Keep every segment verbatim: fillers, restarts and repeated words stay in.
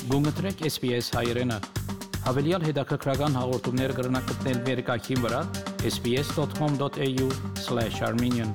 Գումտրեք S B S հայերեն։ Հավելյալ հետաքրքրական հաղորդումներ կգրնակցնել վերկայքին վրա s b s dot com dot a u slash armenian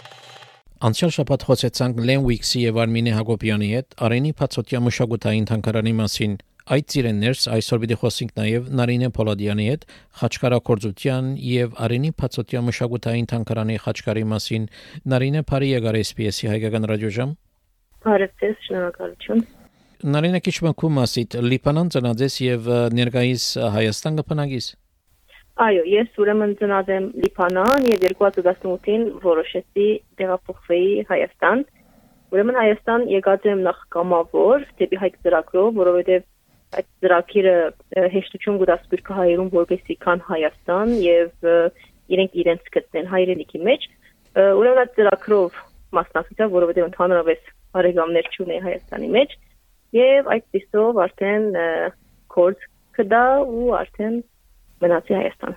Անցյալ շաբաթ խոսեցանք Լեն Ուիքսի եւ Արմինե Հակոբյանի հետ Արենի Փացոտյա մշակութային թանգարանի մասին։ Այդ ծիրեններս այսօր պիտի խոսենք նաեւ Նարինե Պոլադյանի հետ խաչքարակորձության եւ Արենի Փացոտյա մշակութային թանգարանի խաչքարի մասին։ Նարինե, բարի եկար S B S-ի հայկական ռադիոժամ։ Բարև, շնորհակալություն։ Նարինե, քիչ մնքում ասիդ Լիբանան ծնած եւ ներկայիս Հայաստան կփնագիս։ Այո, ես ուրեմն ծնած եմ Լիբանան եւ երկու հազար տասնութին որոշեցի տեղափոխվեի Հայաստան։ Ուրեմն Հայաստան եկած եմ նախ կամավոր դեպի հայք ծրագրով, որովհետեւ այդ ծրագիրը հեշտություն կտա սփյուռքահայերուն որպեսզի կան Հայաստան եւ իրենք իրենց գտնեն հայրենիքի մեջ։ Ուրեմն այդ ծրագրով մասնակցեցա, որովհետեւ ընդհանրապես բարեկամներ չունեի Հայաստանի մեջ եւ այդպիսով արդեն կորս կդա ու արդեն մնացի Հայաստան։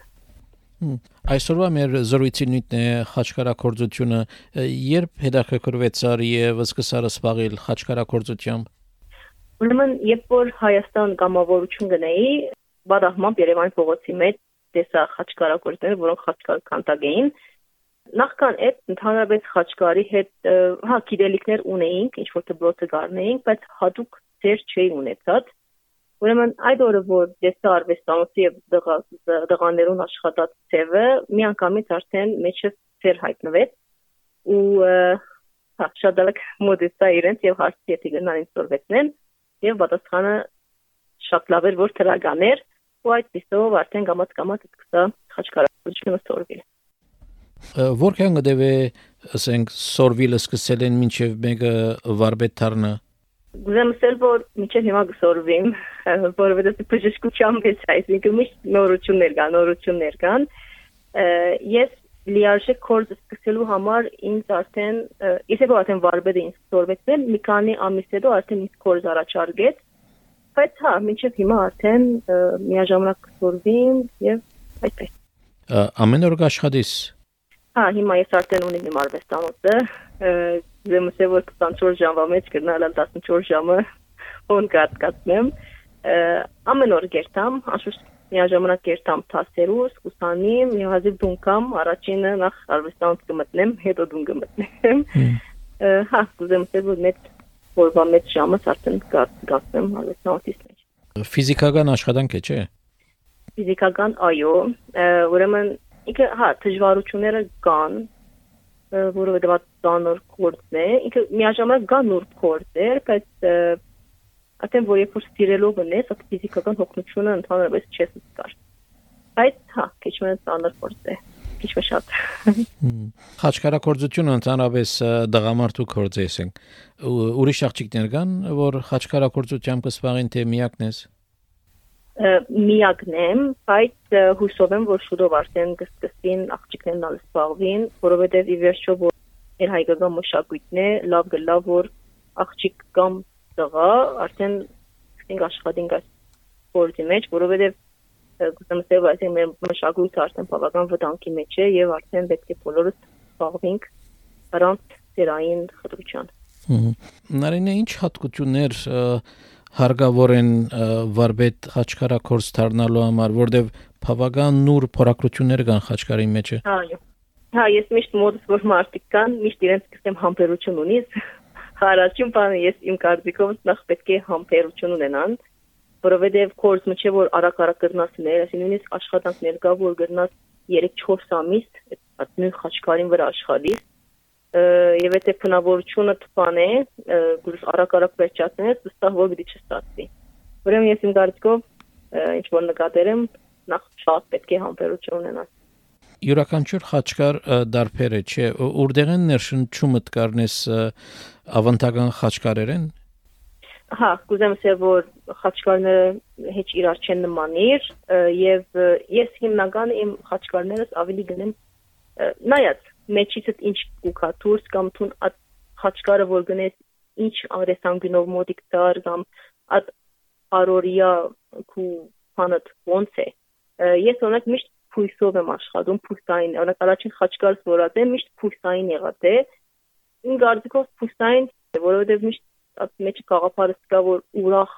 Այսօրվա մեր զրույցի նույնն է խաչքարակորձությունը, երբ հետաքրքրվեցար եւ սկսար զբաղվել խաչքարակորձությամբ։ Ուրեմն երբ որ Հայաստան կամավորություն գնեի, բադահմամբ Երևանի փողոցի մեջ տեսա խաչքարակորձներ, որոնք խաչքար կանտագեին։ Նախքան այդ ընդհանրապես խաչքարի հետ հա գիտելիքներ ունեինք, ինչ որ դպրոցը գարնեինք, բայց հատուկ ծեր չէի ունեցած։ Ուրեմն այդ օրը որ դեսա արվեստանոցի եւ դղաներուն աշխատած ծևը մի անգամից արդեն մեջը ծեր հայտնվեց ու հա շատ դալակ մոդեցա իրենց եւ հարցի եթե գնան ինձ սորվեցնեն եւ պատասխանը շատ լավ էր որ թրագաներ ու այդպիսով արդեն գամած-գամած սկսա խաչքարությունը սորվել։ Որքան գտեվե ասենք սորվիլը սկսել են մինչև մեկը վարպետ դառնա։ Գուցե ասել որ մինչև հիմա գսորվիմ, որովհետեւ բժշկությամբ է այսինքն միշտ նորություններ կան, նորություններ կան։ Ես լիարժեք կորս սկսելու համար ինձ արդեն իսկ որ արդեն վարպետը ինձ սորվեցնել մի քանի ամիս հետո արդեն ինձ կորս առաջարկեց, բայց հա մինչև հիմա արդեն միաժամանակ սորվիմ եւ այդպես։ Ամեն օր աշխատես։ Հա, հիմա ես արդեն ունեմ իմ արվեստանոցը, ուրեմն որ քսանչորս ժամվա մեջ գնալ տասնչորս ժամը on կատկացնեմ, ամեն օր գերտամ, անշուշտ միաժամանակ գերտամ թասերուս, կուսանիմ, եւ հազիվ դունկամ, առաջինը նախ արվեստանոց կմտնեմ, հետո դուն կմտնեմ։ Հա, ուրեմն որ մեծ որվա մեծ ժամը արդեն կգացնեմ արվեստանոցից մեջ։ Ֆիզիկական աշխատանք է, չէ՞։ Ֆիզիկական, այո, ուրեմն ինքը հա դժվարությունները կան, որովհետեւ դա կորձ է, ինքը միաժամանակ կա նուրբ կորձեր, բայց արդեն որ երբ որ սիրելով ունես, այդ ֆիզիկական հոգնությունը ընդհանրապես չես զգար։ Բայց հա, քիչ մեն ծանր կորձ է, քիչ մը շատ։ Խաչքարակորձությունը ընդհանրապես դղամարդու կորձ է, ասենք։ Ուրիշ աղջիկներ կան, որ խաչքարակորձությամբ կսպաղեն թե միակն ես։ Միակն եմ, բայց հուսով եմ, որ շուտով արդեն կսկսին աղջիկներն ալ սպաղվին, որովհետև ի վերջո որ մեր հայկական մշակույթն է, լավ գլա, որ աղջիկ կամ տղա արդեն սկսենք աշխատենք այս գործի մեջ, որովհետև գուցե ասեմ, այսինքն մեր մշակույթը արդեն բավական վտանգի մեջ է եւ արդեն պետք է բոլորս սպաղվենք առանց ծերային խտրության։ Նարինե, ինչ հատկություններ հարգավոր են վարպետ խաչքարակորձ դառնալու համար, որտեվ բավական նոր փորագրություններ կան խաչքարի մեջ։ Այո։ Հա, ես միշտ մոդս որ մարդիկ կան, միշտ իրենց կսեմ համբերություն ունիս։ Առաջին բանը ես իմ կարծիքով նախ պետք է համբերություն ունենան, որովհետև կորձը չէ որ արագ-արագ կգնացներ, այսինքն նույնիսկ աշխատանքներ կա, որ գնաց երեք-չորս ամիս այդ նույն խաչքարին վրա աշխատես։ Եվ եթե բնավորությունը տպան է, գույս արագ-արագ վերջացնես, վստահ որ պիտի չստացվի։ Ուրեմն ես իմ կարծիքով ինչ որ նկատել եմ, նախ շատ պետք է համբերություն ունենալ։ Յուրաքանչյուր խաչքար դարբեր է, չէ՞, որտեղ են ներշնչումը դառնես ավանդական խաչքարերեն։ Հա, կուզեմ ասել որ խաչքարները հեչ իրար չեն նմանիր եւ ես հիմնական իմ խաչքարներս ավելի գնեմ նայած մեջիցդ ինչ կուքա դուրս կամ թուն այդ խաչքարը որ գնես ինչ արեսանգնով մոդիկ դար կամ այդ արորիա քու փանդ ոնց է ես օրինակ միշտ փույսով եմ աշխատում փույսային օրինակ առաջին խաչքարս որած է միշտ փույսային եղած է իմ կարծիքով փույսային որովհետև միշտ այդ մեջ գաղափարը կա որ ուրախ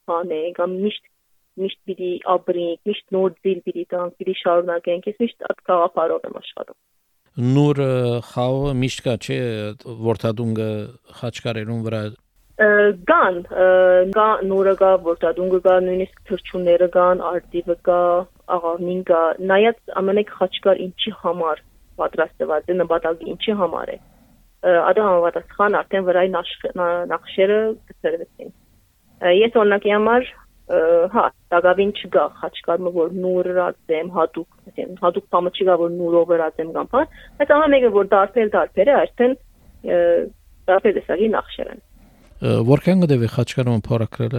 բան է, կամ միշտ միշտ պիտի ապրենք, միշտ նոր ձիլ պիտի տանք, պիտի շարունակենք, ես միշտ այդ գաղափարով եմ աշխատում։ Նոր խաղը միշտ կա չէ որդադունգը խաչկարերուն վրա Կան, կա նորը կա, որդադունգը կա, նույնիսկ թրջունները կան, արդիվը կա, աղավնին կա, նայած ամենեք խաչկար ինչի համար պատրաստված է, նպատակի ինչի համար է։ Ադա համապատասխան արդեն վրայի նախշերը գծրվեցին։ Ես օրինակի համար, հա, տակավին չկա խաչկարը, որ նուրը ռացեմ, հատուկ, հատուկ բամը չկա, որ նուրով ռացեմ կամ բան, բայց ամենը որ դարբեր-դարբեր է, այսինքն դարբեր տեսակի նախշեր են։ Որքան գտեվի խաչկարը փորակրելը։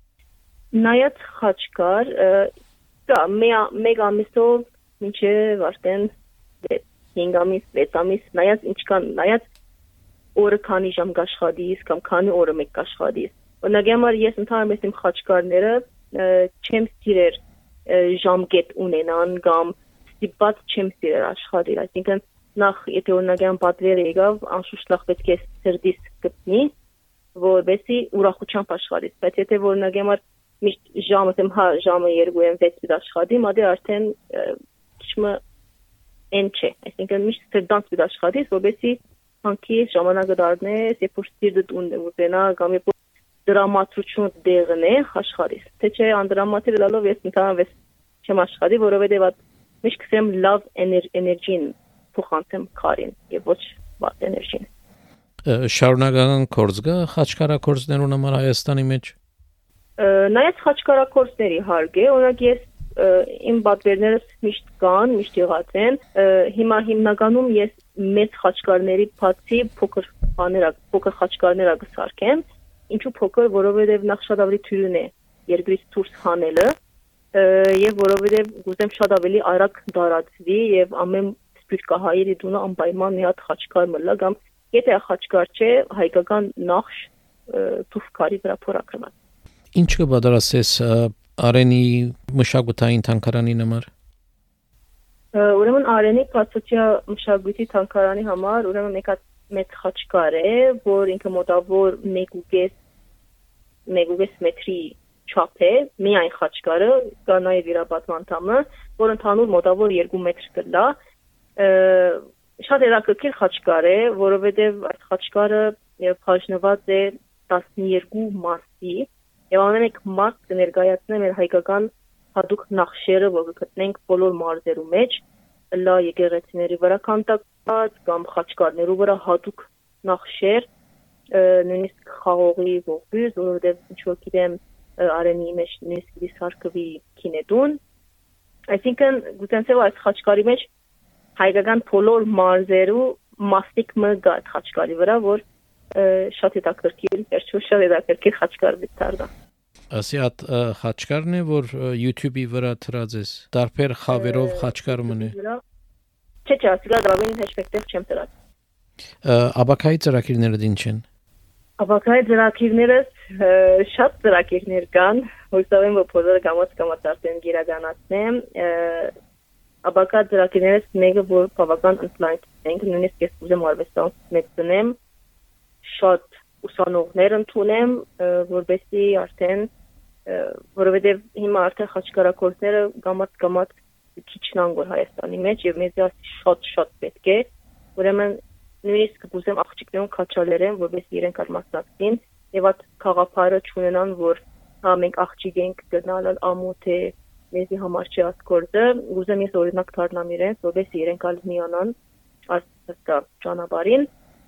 Նայած խաչկար, կա մեկ ամիսով մինչև արդեն հինգ ամիս, վեց ամիս, նայած ինչքան, նայած օրը քանի ժամ կաշխատիս կամ քանի օրը մեկ կաշխատիս։ Օրինակ համար ես ընդհանրապես իմ խաչկարները չեմ սիրեր ժամկետ ունենան կամ ստիպված չեմ սիրեր աշխատել, այսինքն նախ եթե օրինակ ամ պատվերը եկավ, անշուշտ նախ պետք է սրտիս գտնի, որովհետեւ ուրախությամբ աշխատի, բայց եթե օրինակ համար միշտ ժամը եմ հա ժամը երկու եմ վեց աշխատի, մատի արդեն քիչը են չէ, այսինքն միշտ սրտանց պիտի աշխատես, որովհետեւ հանքի ժամանակը դառնես, երբ որ սիրտդ ունենա կամ երբ դրամատուրգիան դեղն է աշխատես, թե չէ անդրամատիկ լալով ես ընդհանրապես չեմ աշխատի, որովհետեւ այդ միշտ կսեմ լավ էներգին փոխանցեմ քարին եւ ոչ վատ էներգին։ Շարունակական կորձ կա խաչկարակորձներուն համար Հայաստանի մեջ։ Նայած խաչկարակորձների հարկ է, օրինակ ես իմ պատվերներս միշտ կան, միշտ եղած են, հիմա հիմնականում ես մեծ խաչկարների բացի փոքր բաներ, փոքր խաչկարներ կսարքեմ, ինչու փոքր, որովհետև նախ շատ ավելի թույլն է երկրից դուրս հանելը, եւ որովհետև գուզեմ շատ ավելի արագ դարածվի եւ ամեն սպիրկահայերի դունը անպայման մի հատ խաչկար մլա կամ եթե խաչկար չէ, հայկական նախշ թուֆկարի վրա փորակրված։ Ինչ կբادرացես Արենի մշակութային թանգարանի համար։ Ուրեմն Արենի Պասոցիա մշակույթի թանգարանի համար ուրեմն մեկ մեծ խաչկար է, որ ինքը մոտավոր մեկ ու կես մետրի չափ է, միայն խաչկարը, կա նաև իր պատմանդամը, որ ընդհանուր մոտավոր երկու մետր կլա։ Շատ հետաքրքիր խաչկար է, որովհետև այդ խաչկարը բաժնված է տասնյոթ մասի, եւ ամենեք մաս կներկայացնեմ մեր հայկական հատուկ նախշերը, որ գտնենք բոլոր մարզերու մեջ, լա եկեղեցիների վրա քանդակված կամ խաչկարներու վրա հատուկ նախշեր, նույնիսկ խաղողի ողբյուզ, որովհետև ինչ որ գիտեմ Արենի մեջ նույնիսկ դիսարկվի կինետուն, այսինքն գուցե այս խաչկարի մեջ հայկական բոլոր մարզերու մասնիկ մը գա խաչկարի վրա, որ շատ հետաքրքիր, վերջում շատ հետաքրքիր խաչկար դարձա։ Ասի այդ խաչկարն է, որ YouTube-ի վրա դրած ես, տարբեր խավերով խաչկար մնի։ Չէ, չէ, ասիկա դրավին հեչ մեկտեղ չեմ դրած։ Աբակայի ծրագիրները ինչ են։ Աբակայի ծրագիրները շատ ծրագիրներ կան, հույսով եմ, որ բոլորը կամաց-կամաց արդեն գիրականացնեմ։ Աբակա ծրագիրներից մեկը, որ բավական ընդլայնացնենք ենք, նույնիսկ ես ուզում արվեստանոց մեծնեմ, շատ ուսանողներ ընդունեմ, որովհետեւ արդեն որովհետեւ հիմա արդեն խաչկարակորձները գամած-գամած քիչն ան որ Հայաստանի մեջ եւ մեզ շատ-շատ պետք է, ուրեմն նույնիսկ կուզեմ աղջիկներուն քաչալերեն, որովհետեւ իրենք արմասնակցին եւ այդ խաղապարը չունենան, որ հա մենք աղջիկ ենք գնալ ամոթ է մեզի համար չի այդ գործը, ուզեմ ես օրինակ դառնամ իրենց, որովհետեւ իրենք ալ միանան asta ճանապարհին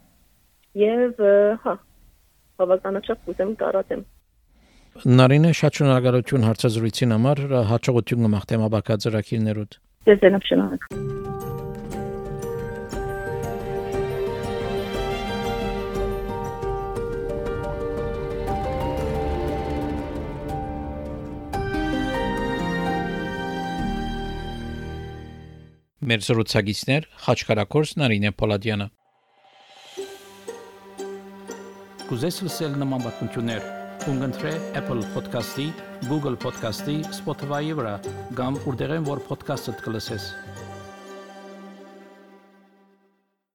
եւ հա բավականաչափ ուզեմ տարածեմ։ Նարինե շատ շնորհակալություն հարցազրույցին համար, հաջողություն կմաղթեմ աբակա ծրագիրներուդ։ Ձեզ եմ շնորհակալ։ Մեր զրուցակիցներ խաչկարակորձ Նարինե Պոլադյանը։ Կուզես լսել նման բանություններ, կընտրե Apple Podcast-ի, Google Podcast-ի, Spotify-ի վրա, կամ որտեղեն որ podcast-ը կլսես։